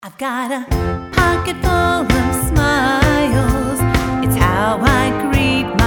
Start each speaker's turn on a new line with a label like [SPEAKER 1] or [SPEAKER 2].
[SPEAKER 1] I've got a pocket full of smiles. It's how I greet